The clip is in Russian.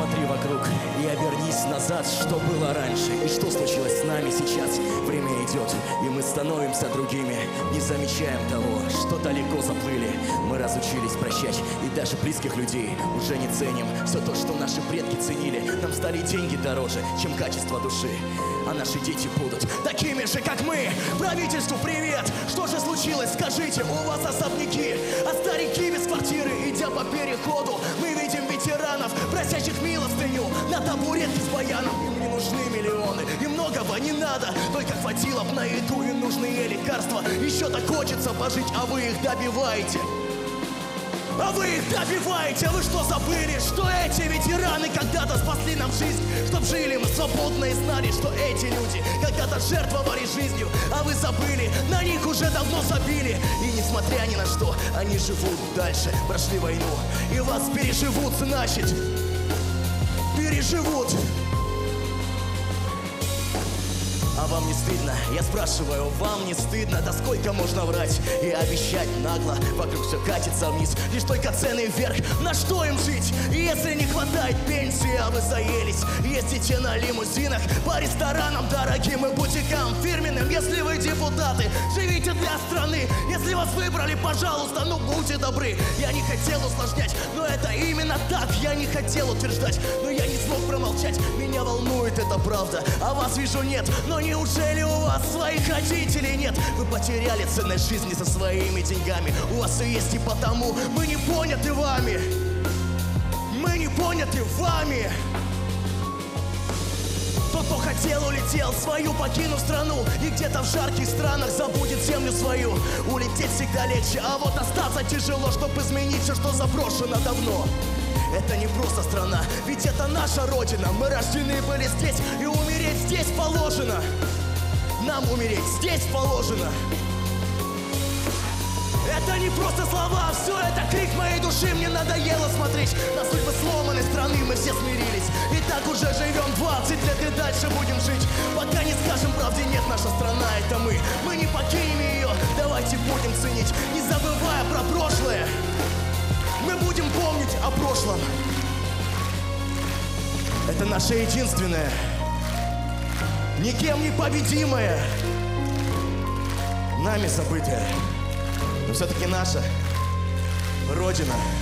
Посмотри вокруг и обернись назад, что было раньше и что случилось с нами сейчас. Время идет, и мы становимся другими, не замечаем того, что далеко заплыли. Мы разучились прощать, и даже близких людей уже не ценим. Все то, что наши предки ценили, нам стали деньги дороже, чем качество души. А наши дети будут такими же, как мы. Правительству привет! Что же случилось, скажите, у вас особняки, а старики без квартиры, идя по переходу, мы видим ветеранов, просящих милостыню на табуретке с баяном. Им не нужны миллионы, и многого не надо, только хватило б на еду и нужные лекарства. Еще так хочется пожить, а вы их добиваете. А вы их добиваете, вы что забыли, что эти ветераны когда-то спасли нам жизнь, чтоб жили мы свободно и знали, что эти люди когда-то жертвовали жизнью, а вы забыли, на них уже давно забили. И несмотря ни на что, они живут дальше, прошли войну, и вас переживут, значит, переживут. А вам не стыдно? Я спрашиваю, вам не стыдно? Да сколько можно врать и обещать нагло? Вокруг все катится вниз, лишь только цены вверх. На что им жить, если не хватает пенсии, а вы заелись? Ездите на лимузинах по ресторанам дорогим и бутикам фирменным. Если вы депутаты, живите для страны. Если вас выбрали, пожалуйста, ну будьте добры. Я не хотел усложнять, но это именно так. Я не хотел утверждать, но я не смог промолчать. Меня волнует эта правда, а вас вижу нет. Но неужели у вас своих родителей нет? Вы потеряли ценность жизни со своими деньгами. У вас все есть и потому мы не поняты вами. Мы не поняты вами. Тот, кто хотел, улетел, свою покинув страну, и где-то в жарких странах забудет землю свою. Улететь всегда легче, а вот остаться тяжело, чтобы изменить все, что заброшено давно. Это не просто страна, ведь это наша родина. Мы рождены были здесь, и умереть здесь положено. Нам умереть здесь положено. Это не просто слова, все это крик моей души. Мне надоело смотреть на судьбы сломанной страны. Мы все смирились, и так уже живем 20 лет, и дальше будем жить, пока не скажем правде нет. Наша страна — это мы не покинем ее. Давайте будем ценить, не забывая про прошлое. Мы будем помнить о прошлом. Это наша единственная, никем не победимая, нами забытая, но все-таки наша Родина.